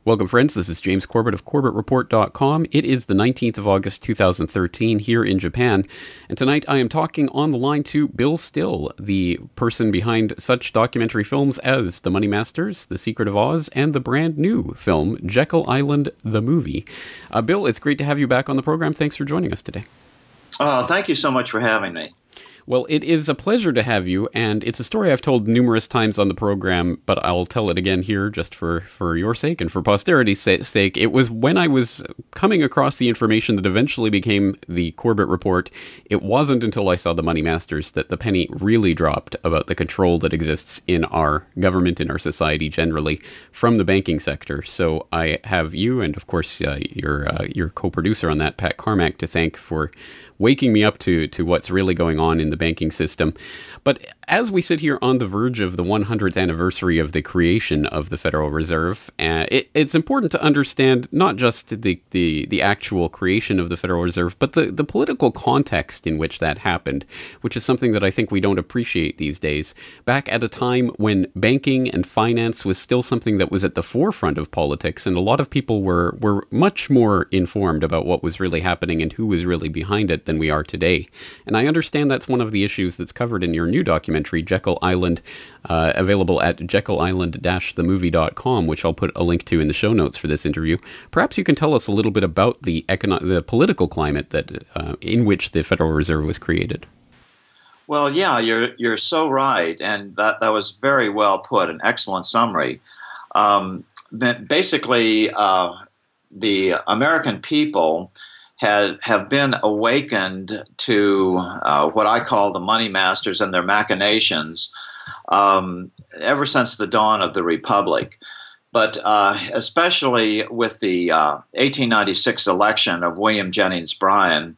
Welcome, friends. This is James Corbett of CorbettReport.com. It is the 19th of August, 2013, here in Japan. And tonight I am talking on the line to Bill Still, the person behind such documentary films as The Money Masters, The Secret of Oz, and the brand new film, Jekyll Island, the Movie. Bill, it's great to have you back on the program. Thanks for joining us today. Thank you so much for having me. Well, it is a pleasure to have you, and it's a story I've told numerous times on the program, but I'll tell it again here just for your sake and for posterity's sake. It was when I was coming across the information that eventually became the Corbett Report. It wasn't until I saw The Money Masters that the penny really dropped about the control that exists in our government, in our society generally, from the banking sector. So I have you, and of course your co-producer on that, Pat Carmack, to thank for waking me up to what's really going on in the banking system. But as we sit here on the verge of the 100th anniversary of the creation of the Federal Reserve, it's important to understand not just the actual creation of the Federal Reserve, but the political context in which that happened, which is something that I think we don't appreciate these days. Back at a time when banking and finance was still something that was at the forefront of politics, and a lot of people were much more informed about what was really happening and who was really behind it than we are today. And I understand that's one of the issues that's covered in your new documentary, Jekyll Island, available at jekyll-island-themovie.com, which I'll put a link to in the show notes for this interview. Perhaps you can tell us a little bit about the political climate that in which the Federal Reserve was created. Well, yeah, you're so right, and that was very well put, an excellent summary. Basically, the American people have been awakened to what I call the money masters and their machinations ever since the dawn of the Republic. But especially with the 1896 election of William Jennings Bryan,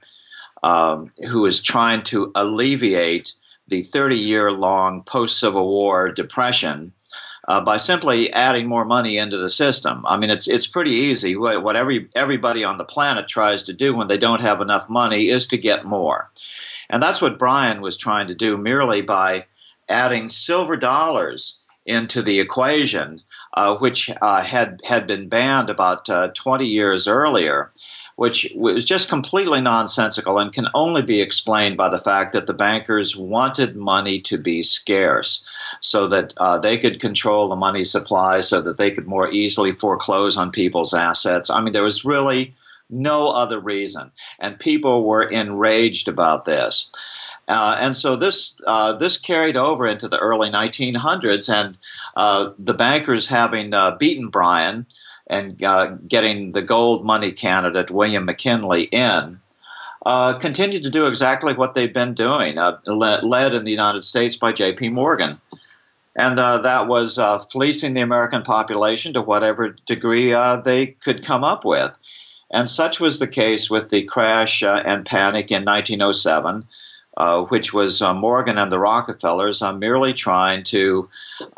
who is trying to alleviate the 30-year-long post-Civil War depression by simply adding more money into the system. I mean, it's pretty easy. What everybody on the planet tries to do when they don't have enough money is to get more. And that's what Bryan was trying to do, merely by adding silver dollars into the equation, which had been banned about 20 years earlier, which was just completely nonsensical and can only be explained by the fact that the bankers wanted money to be scarce so that they could control the money supply, so that they could more easily foreclose on people's assets. I mean, there was really no other reason, and people were enraged about this. And so this carried over into the early 1900s, and the bankers, having beaten Bryan and getting the gold money candidate, William McKinley, in, continued to do exactly what they've been doing, led in the United States by J.P. Morgan. And that was fleecing the American population to whatever degree they could come up with. And such was the case with the crash and panic in 1907, which was Morgan and the Rockefellers merely trying to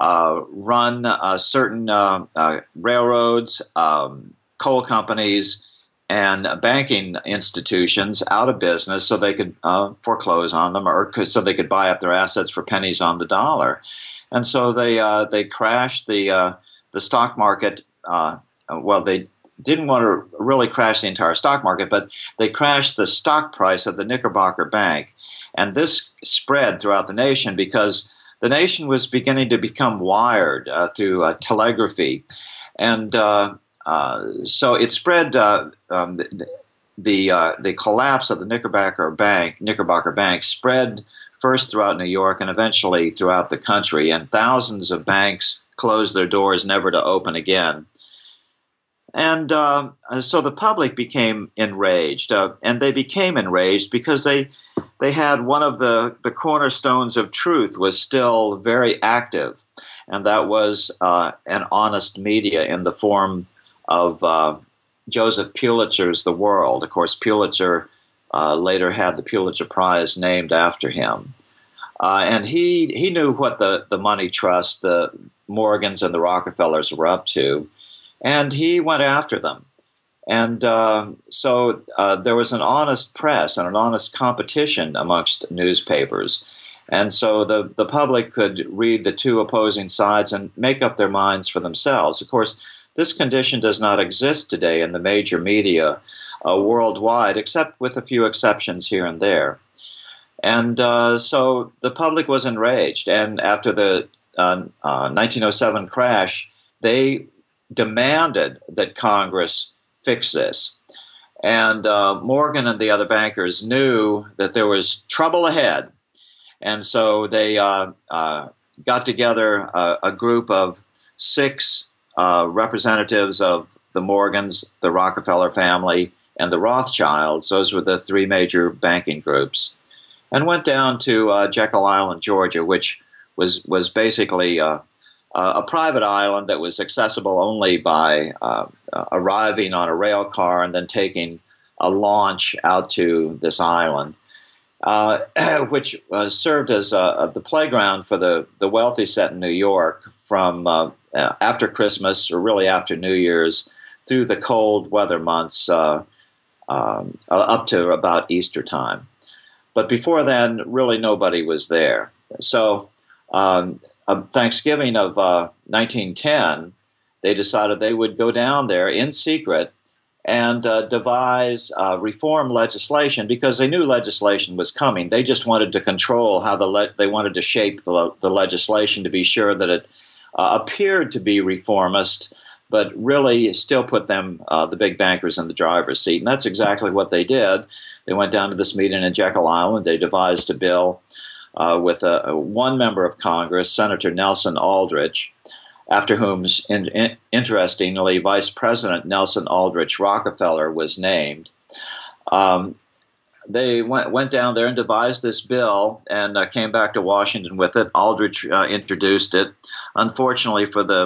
run certain railroads, coal companies, and banking institutions out of business so they could foreclose on them, or so they could buy up their assets for pennies on the dollar. And so they crashed the stock market. Well, they didn't want to really crash the entire stock market, but they crashed the stock price of the Knickerbocker Bank. And this spread throughout the nation because the nation was beginning to become wired through telegraphy. And so it spread. The collapse of the Knickerbocker Bank spread first throughout New York and eventually throughout the country, and thousands of banks closed their doors never to open again. And so the public became enraged, and they became enraged because they had one of the cornerstones of truth was still very active, and that was an honest media in the form of Joseph Pulitzer's The World. Of course, Pulitzer later had the Pulitzer Prize named after him. And he knew what the money trust, the Morgans and the Rockefellers were up to, and he went after them. And so there was an honest press and an honest competition amongst newspapers. And so the public could read the two opposing sides and make up their minds for themselves. Of course, This condition does not exist today in the major media worldwide, except with a few exceptions here and there. And so the public was enraged. And after the 1907 crash, they demanded that Congress fix this. And Morgan and the other bankers knew that there was trouble ahead. And so they got together a group of 6 representatives of the Morgans, the Rockefeller family, and the Rothschilds. Those were the 3 major banking groups. And went down to Jekyll Island, Georgia, which was basically a private island that was accessible only by arriving on a rail car and then taking a launch out to this island, which served as the playground for the wealthy set in New York from after Christmas, or really after New Year's, through the cold weather months up to about Easter time. But before then, really nobody was there. So Thanksgiving of 1910, they decided they would go down there in secret and devise reform legislation, because they knew legislation was coming. They just wanted to control how they wanted to shape the legislation to be sure that it appeared to be reformist, but really still put them, the big bankers, in the driver's seat. And that's exactly what they did. They went down to this meeting in Jekyll Island. They devised a bill with one member of Congress, Senator Nelson Aldrich, after whom, interestingly, Vice President Nelson Aldrich Rockefeller was named. They went down there and devised this bill and came back to Washington with it. Aldrich introduced it. Unfortunately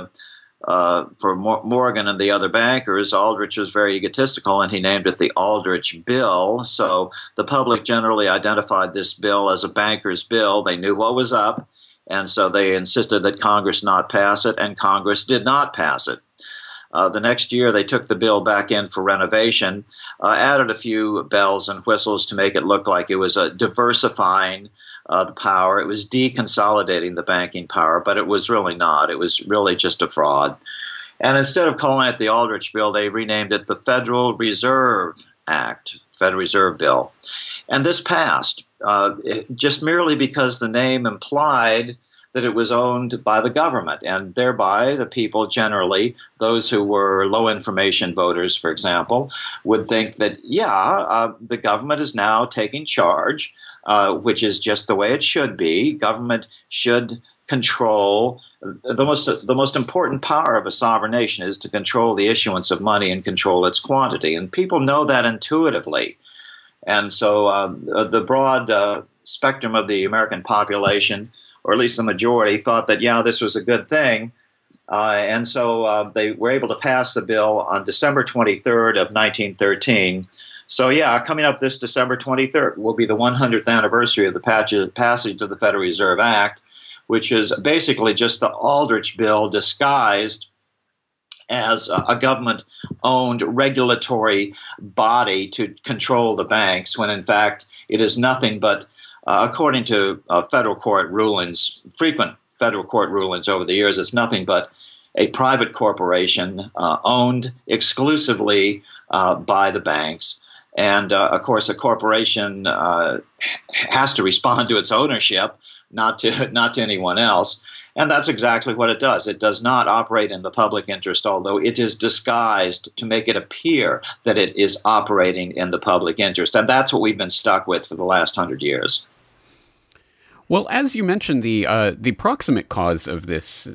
for Morgan and the other bankers, Aldrich was very egotistical, and he named it the Aldrich Bill. So the public generally identified this bill as a banker's bill. They knew what was up, and so they insisted that Congress not pass it, and Congress did not pass it. The next year, they took the bill back in for renovation, added a few bells and whistles to make it look like it was diversifying the power. It was deconsolidating the banking power, but it was really not. It was really just a fraud. And instead of calling it the Aldrich Bill, they renamed it the Federal Reserve Act, Federal Reserve Bill. And this passed, just merely because the name implied that it was owned by the government, and thereby the people generally, those who were low information voters, for example, would think that, the government is now taking charge, which is just the way it should be. Government should control the most important power of a sovereign nation is to control the issuance of money and control its quantity, and people know that intuitively. And so the broad spectrum of the American population, or at least the majority, thought that, this was a good thing. And so they were able to pass the bill on December 23rd of 1913. So, coming up this December 23rd will be the 100th anniversary of the passage of the Federal Reserve Act, which is basically just the Aldrich Bill disguised as a government-owned regulatory body to control the banks, when in fact it is nothing but, according to federal court rulings, frequent federal court rulings over the years, it's nothing but a private corporation owned exclusively by the banks. And, of course, a corporation has to respond to its ownership, not to anyone else. And that's exactly what it does. It does not operate in the public interest, although it is disguised to make it appear that it is operating in the public interest. And that's what we've been stuck with for the last 100 years. Well, as you mentioned, the proximate cause of this,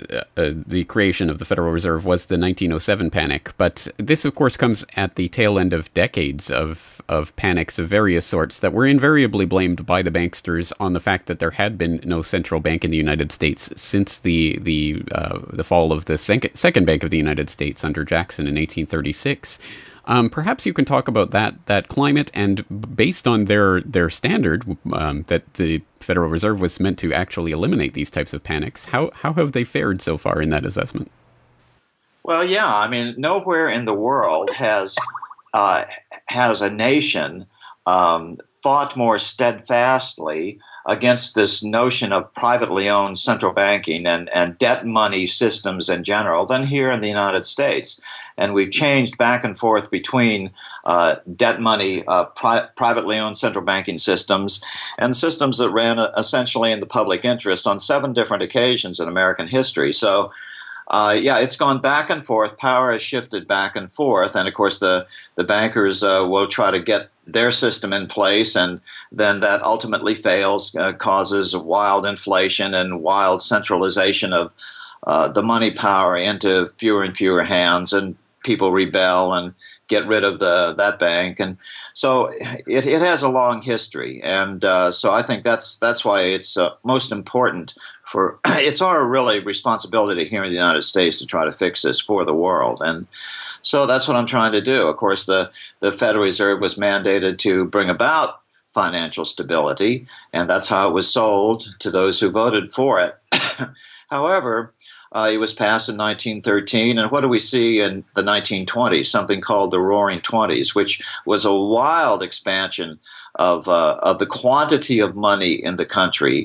the creation of the Federal Reserve, was the 1907 panic. But this, of course, comes at the tail end of decades of panics of various sorts that were invariably blamed by the banksters on the fact that there had been no central bank in the United States since the fall of the Second Bank of the United States under Jackson in 1836. Perhaps you can talk about that climate, and based on their standard, that the Federal Reserve was meant to actually eliminate these types of panics. How have they fared so far in that assessment? Well, nowhere in the world has a nation fought more steadfastly against this notion of privately owned central banking and debt money systems in general than here in the United States. And we've changed back and forth between debt money, privately owned central banking systems, and systems that ran essentially in the public interest on 7 different occasions in American history. So it's gone back and forth. Power has shifted back and forth. And of course, the bankers will try to get their system in place. And then that ultimately fails, causes wild inflation and wild centralization of the money power into fewer and fewer hands. And people rebel and get rid of that bank. And so it has a long history. And so I think that's why it's most important it's our really responsibility here in the United States to try to fix this for the world. And so that's what I'm trying to do. Of course, the Federal Reserve was mandated to bring about financial stability, and that's how it was sold to those who voted for it. However, it was passed in 1913, and what do we see in the 1920s? Something called the Roaring Twenties, which was a wild expansion of the quantity of money in the country.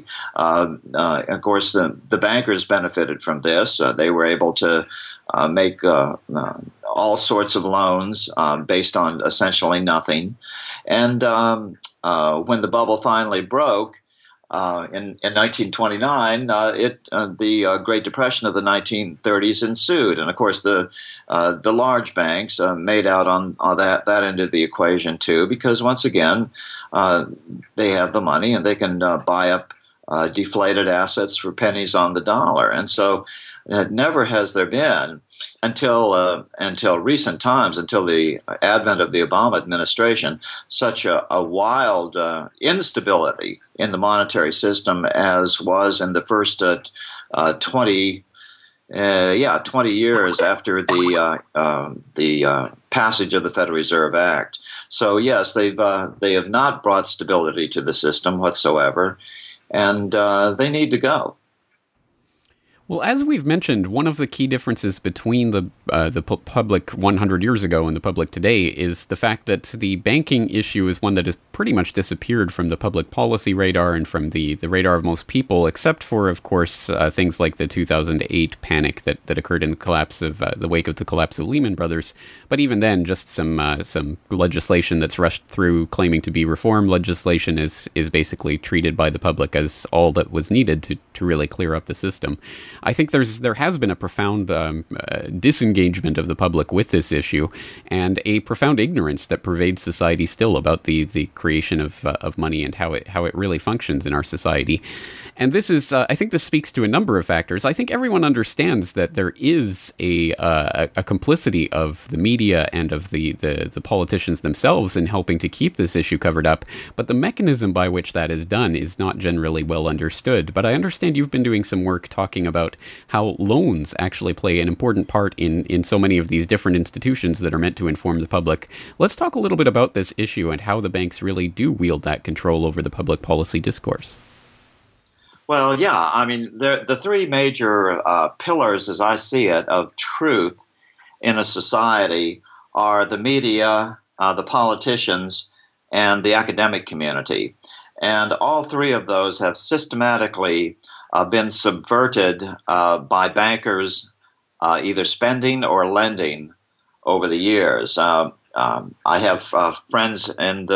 Of course, the bankers benefited from this. They were able to make all sorts of loans based on essentially nothing. And when the bubble finally broke, in 1929, the Great Depression of the 1930s ensued, and of course the large banks made out on that end of the equation too, because once again they have the money and they can buy up deflated assets for pennies on the dollar, and so never has there been until recent times, until the advent of the Obama administration, such a wild instability in the monetary system as was in the first 20 years after the passage of the Federal Reserve Act. So yes, they have not brought stability to the system whatsoever, and they need to go. Well, as we've mentioned, one of the key differences between the public 100 years ago and the public today is the fact that the banking issue is one that has pretty much disappeared from the public policy radar and from the radar of most people, except for, of course, things like the 2008 panic that occurred in the wake of the collapse of Lehman Brothers. But even then, just some legislation that's rushed through claiming to be reform legislation is basically treated by the public as all that was needed to really clear up the system. I think there has been a profound disengagement of the public with this issue, and a profound ignorance that pervades society still about the creation of money and how it really functions in our society. And this is, I think, this speaks to a number of factors. I think everyone understands that there is a complicity of the media and of the politicians themselves in helping to keep this issue covered up, but the mechanism by which that is done is not generally well understood. But I understand you've been doing some work talking about how loans actually play an important part in so many of these different institutions that are meant to inform the public. Let's talk a little bit about this issue and how the banks really do wield that control over the public policy discourse. Well, yeah, I mean, the 3 major pillars, as I see it, of truth in a society are the media, the politicians, and the academic community. And all 3 of those have systematically been subverted by bankers either spending or lending over the years. I have friends in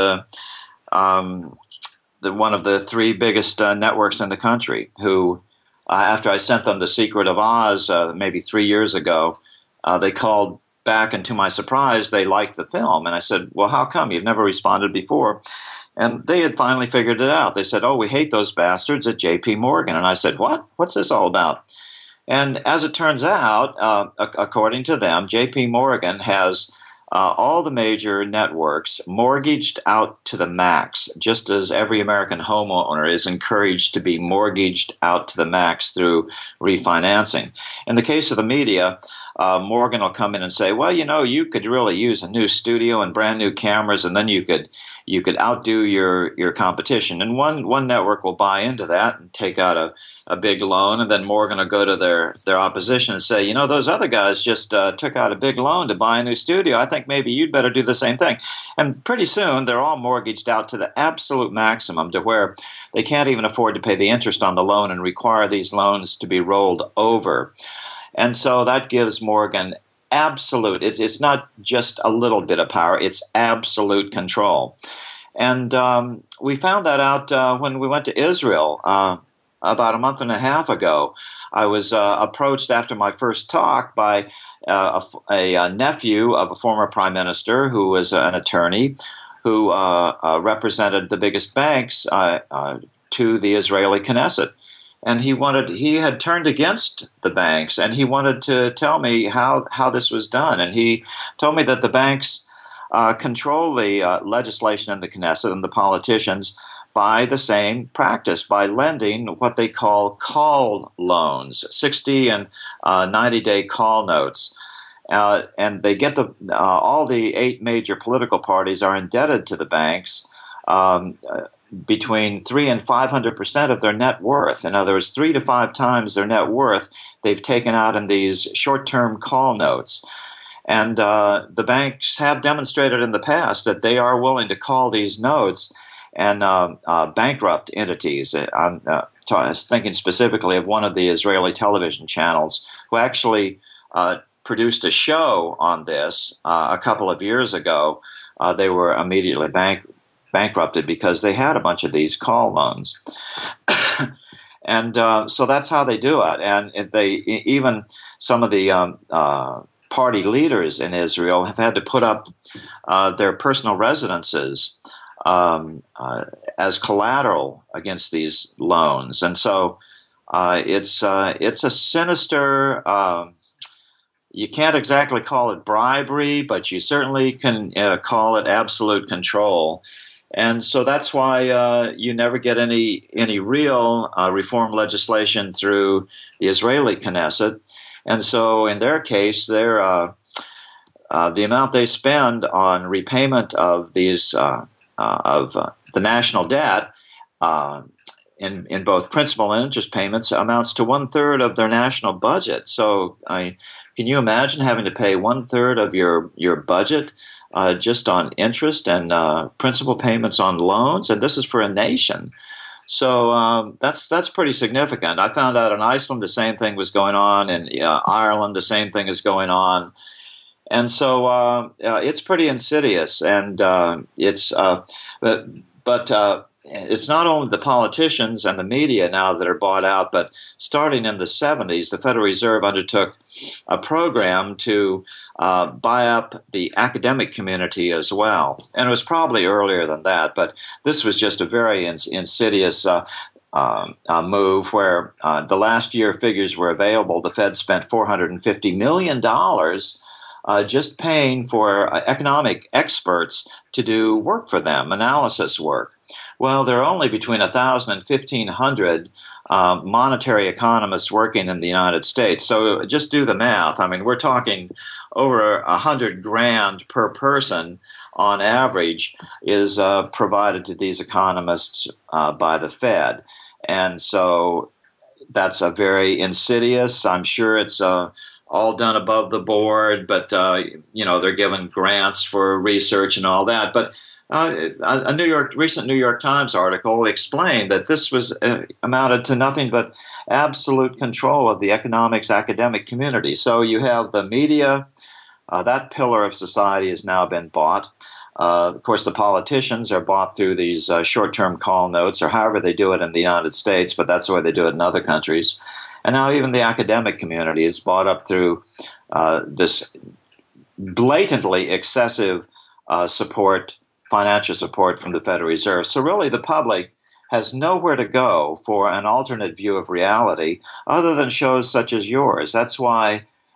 one of the 3 biggest networks in the country who, after I sent them The Secret of Oz maybe 3 years ago, they called back, and to my surprise, they liked the film. And I said, well, how come? You've never responded before. And they had finally figured it out. They said, oh, we hate those bastards at J.P. Morgan. And I said, what? What's this all about? And as it turns out, according to them, J.P. Morgan has all the major networks mortgaged out to the max, just as every American homeowner is encouraged to be mortgaged out to the max through refinancing. In the case of the media, Morgan will come in and say, well, you could really use a new studio and brand new cameras, and then you could outdo your competition. And one network will buy into that and take out a big loan, and then Morgan will go to their opposition and say, those other guys just took out a big loan to buy a new studio. I think maybe you'd better do the same thing. And pretty soon they're all mortgaged out to the absolute maximum, to where they can't even afford to pay the interest on the loan and require these loans to be rolled over. And so that gives Morgan absolute, it's not just a little bit of power, it's absolute control. And we found that out when we went to Israel about a month and a half ago. I was approached after my first talk by a nephew of a former prime minister who was an attorney who represented the biggest banks to the Israeli Knesset. And he had turned against the banks, and he wanted to tell me how this was done. And he told me that the banks control the legislation in the Knesset and the politicians by the same practice, by lending what they call loans, 60 and 90-day call notes. And they get all the 8 major political parties are indebted to the banks between 300% and 500% of their net worth. In other words, 3 to 5 times their net worth they've taken out in these short-term call notes. And the banks have demonstrated in the past that they are willing to call these notes and bankrupt entities. I was thinking specifically of one of the Israeli television channels who actually produced a show on this a couple of years ago. They were immediately bankrupted because they had a bunch of these call loans. And so that's how they do it. And even some of the party leaders in Israel have had to put up their personal residences as collateral against these loans. And so it's a sinister, you can't exactly call it bribery, but you certainly can call it absolute control. And so that's why you never get any real reform legislation through the Israeli Knesset. And so in their case, the amount they spend on repayment of these of the national debt in both principal and interest payments amounts to 1/3 of their national budget. So can you imagine having to pay 1/3 of your budget just on interest and principal payments on loans? And this is for a nation. So that's pretty significant. I found out in Iceland the same thing was going on. In Ireland the same thing is going on. And so it's pretty insidious. And it's not only the politicians and the media now that are bought out, but starting in the 70s, the Federal Reserve undertook a program to buy up the academic community as well. And it was probably earlier than that, but this was just a very insidious move where the last year figures were available. The Fed spent $450 million just paying for economic experts to do work for them, analysis work. Well, there are only between 1,000 and 1,500 monetary economists working in the United States. So just do the math. I mean, we're talking over $100,000 per person on average is provided to these economists by the Fed. And so that's a very insidious. I'm sure it's all done above the board, but they're given grants for research and all that. But a recent New York Times article explained that this was amounted to nothing but absolute control of the economics academic community. So you have the media, that pillar of society has now been bought. Of course, the politicians are bought through these short-term call notes, or however they do it in the United States, but that's the way they do it in other countries. And now even the academic community is bought up through this blatantly excessive financial support from the Federal Reserve. So really the public has nowhere to go for an alternate view of reality other than shows such as yours. That's why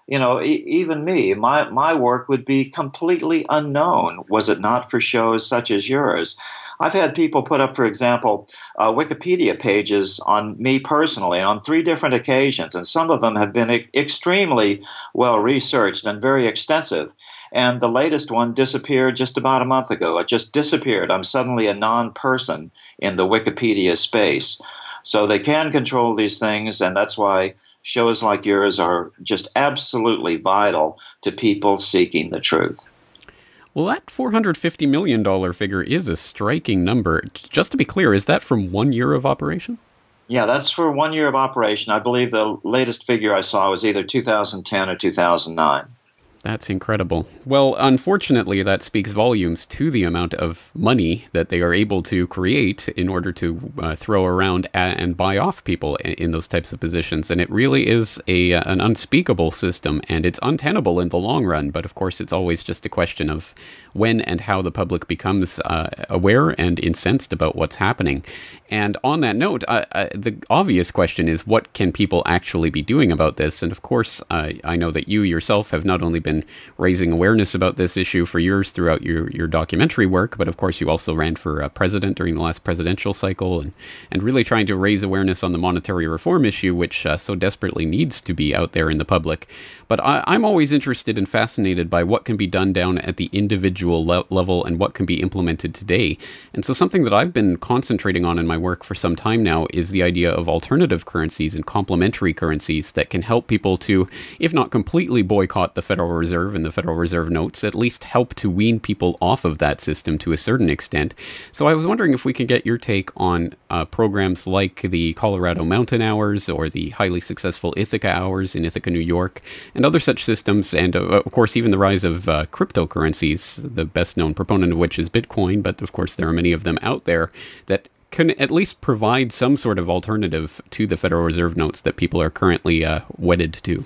even me, my work would be completely unknown was it not for shows such as yours. I've had people put up, for example, Wikipedia pages on me personally on 3 different occasions, and some of them have been extremely well researched and very extensive. And the latest one disappeared just about a month ago. It just disappeared. I'm suddenly a non-person in the Wikipedia space. So they can control these things, and that's why shows like yours are just absolutely vital to people seeking the truth. Well, that $450 million figure is a striking number. Just to be clear, is that from 1 year of operation? Yeah, that's for 1 year of operation. I believe the latest figure I saw was either 2010 or 2009. That's incredible. Well, unfortunately, that speaks volumes to the amount of money that they are able to create in order to throw around and buy off people in those types of positions. And it really is an unspeakable system, and it's untenable in the long run. But of course, it's always just a question of when and how the public becomes aware and incensed about what's happening. And on that note, the obvious question is, what can people actually be doing about this? And of course, I know that you yourself have not only been raising awareness about this issue for years throughout your documentary work, but of course you also ran for president during the last presidential cycle, and really trying to raise awareness on the monetary reform issue, which so desperately needs to be out there in the public. But I'm always interested and fascinated by what can be done down at the individual level and what can be implemented today. And so something that I've been concentrating on in my work for some time now is the idea of alternative currencies and complementary currencies that can help people to, if not completely boycott the Federal Reserve and the Federal Reserve notes, at least help to wean people off of that system to a certain extent. So I was wondering if we could get your take on programs like the Colorado Mountain Hours or the highly successful Ithaca Hours in Ithaca, New York, and other such systems, and of course even the rise of cryptocurrencies, the best known proponent of which is Bitcoin, but of course there are many of them out there that can at least provide some sort of alternative to the Federal Reserve notes that people are currently wedded to.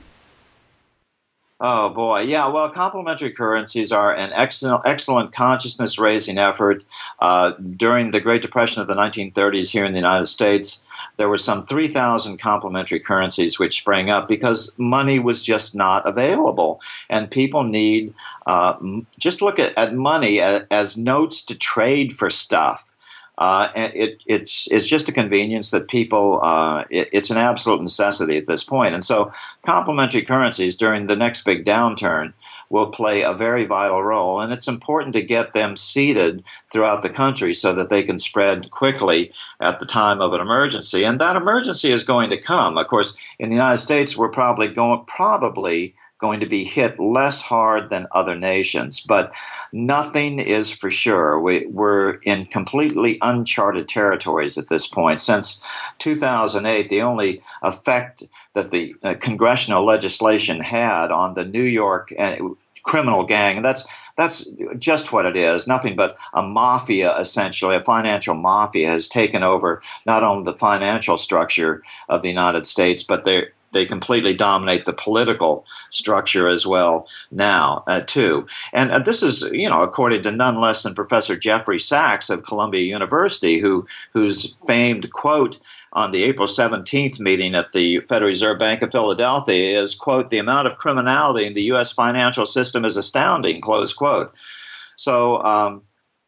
Oh boy, yeah. Well, complementary currencies are an excellent consciousness-raising effort. During the Great Depression of the 1930s here in the United States, there were some 3,000 complementary currencies which sprang up because money was just not available, and people need just look at money as notes to trade for stuff. And it's just a convenience that people, it's an absolute necessity at this point. And so complementary currencies during the next big downturn will play a very vital role. And it's important to get them seeded throughout the country so that they can spread quickly at the time of an emergency. And that emergency is going to come. Of course, in the United States, we're probably going to be hit less hard than other nations, but nothing is for sure. We're in completely uncharted territories at this point. Since 2008, the only effect that the congressional legislation had on the New York criminal gang, and that's just what it is, nothing but a mafia, essentially, a financial mafia has taken over not only the financial structure of the United States, but they completely dominate the political structure as well now, too. And this is, according to none less than Professor Jeffrey Sachs of Columbia University, whose famed quote on the April 17th meeting at the Federal Reserve Bank of Philadelphia is, quote, "The amount of criminality in the U.S. financial system is astounding," close quote. So,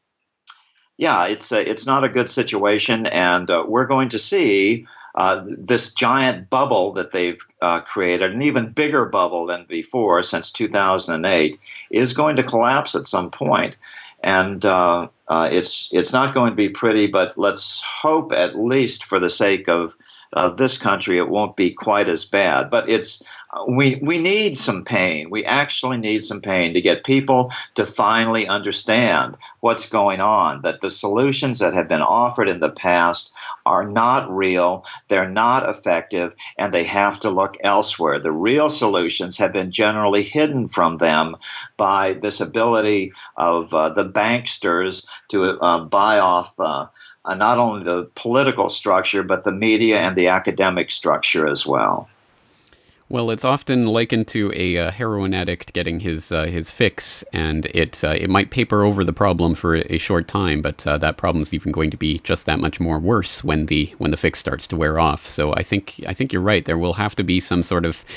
yeah, it's not a good situation, and we're going to see this giant bubble that they've created, an even bigger bubble than before since 2008, is going to collapse at some point. And it's not going to be pretty, but let's hope, at least for the sake of this country, it won't be quite as bad. But we need some pain. We actually need some pain to get people to finally understand what's going on, that the solutions that have been offered in the past are not real, they're not effective, and they have to look elsewhere. The real solutions have been generally hidden from them by this ability of the banksters to buy off not only the political structure, but the media and the academic structure as well. Well, it's often likened to a heroin addict getting his fix, and it might paper over the problem for a short time, but that problem's even going to be just that much more worse when the fix starts to wear off. So I think you're right. There will have to be some sort of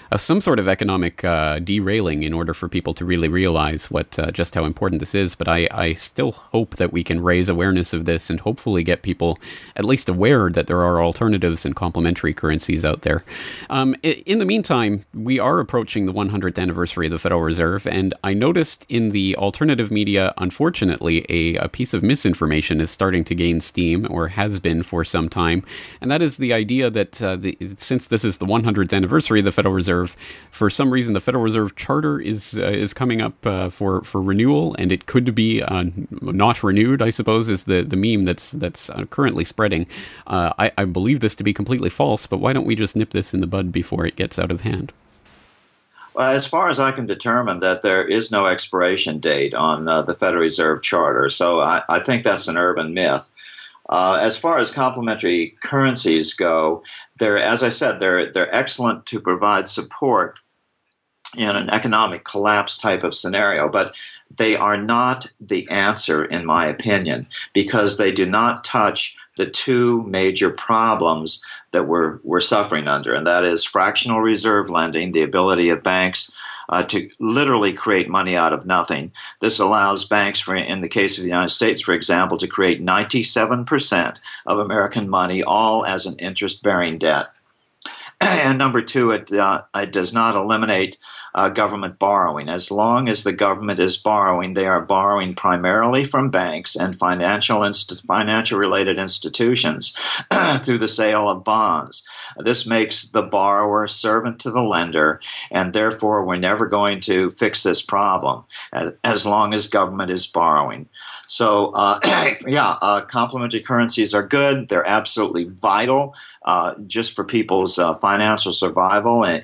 some sort of economic derailing in order for people to really realize what just how important this is. But I still hope that we can raise awareness of this and hopefully get people at least aware that there are alternatives and complementary currencies out there. In the meantime, we are approaching the 100th anniversary of the Federal Reserve, and I noticed in the alternative media, unfortunately, a piece of misinformation is starting to gain steam, or has been for some time, and that is the idea that since this is the 100th anniversary of the Federal Reserve, for some reason the Federal Reserve Charter is coming up for renewal, and it could be not renewed, I suppose, is the meme that's currently spreading. I believe this to be completely false, but why don't we just nip this in the bud before it gets out of hand? Well, as far as I can determine, that there is no expiration date on the Federal Reserve Charter, so I think that's an urban myth. As far as complementary currencies go, as I said, they're excellent to provide support in an economic collapse type of scenario, but they are not the answer, in my opinion, because they do not touch the two major problems that we're suffering under, and that is fractional reserve lending, the ability of banks to literally create money out of nothing. This allows banks, in the case of the United States, for example, to create 97% of American money, all as an interest-bearing debt. And number two, it does not eliminate government borrowing. As long as the government is borrowing, they are borrowing primarily from banks and financial-related institutions through the sale of bonds. This makes the borrower servant to the lender, and therefore we're never going to fix this problem as long as government is borrowing. So, complementary currencies are good. They're absolutely vital just for people's financial survival in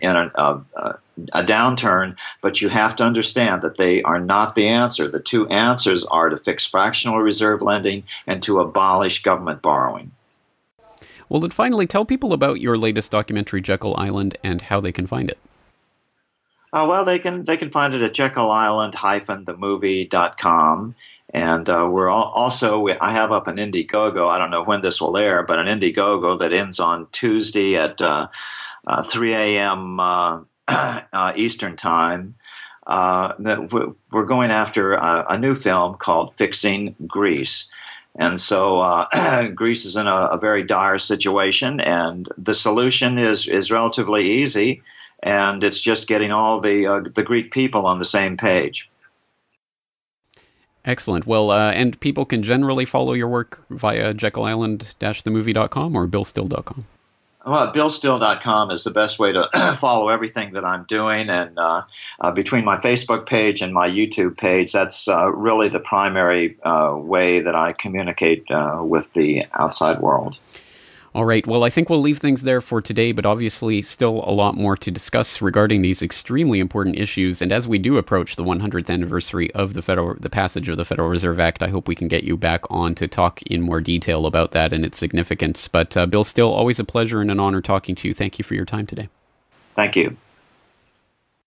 a downturn, but you have to understand that they are not the answer. The two answers are to fix fractional reserve lending and to abolish government borrowing. Well, then finally, tell people about your latest documentary, Jekyll Island, and how they can find it. Well, they can find it at jekyll-island-themovie.com. And I have up an Indiegogo. I don't know when this will air, but an Indiegogo that ends on Tuesday at 3 a.m. Eastern Time. We're going after a new film called Fixing Greece. And so Greece is in a very dire situation, and the solution is relatively easy, and it's just getting all the Greek people on the same page. Excellent. Well, and people can generally follow your work via jekyll-island-themovie.com or billstill.com. Well, billstill.com is the best way to follow everything that I'm doing, and between my Facebook page and my YouTube page, that's really the primary way that I communicate with the outside world. All right. Well, I think we'll leave things there for today, but obviously still a lot more to discuss regarding these extremely important issues. And as we do approach the 100th anniversary of the passage of the Federal Reserve Act, I hope we can get you back on to talk in more detail about that and its significance. But Bill Still, always a pleasure and an honor talking to you. Thank you for your time today. Thank you.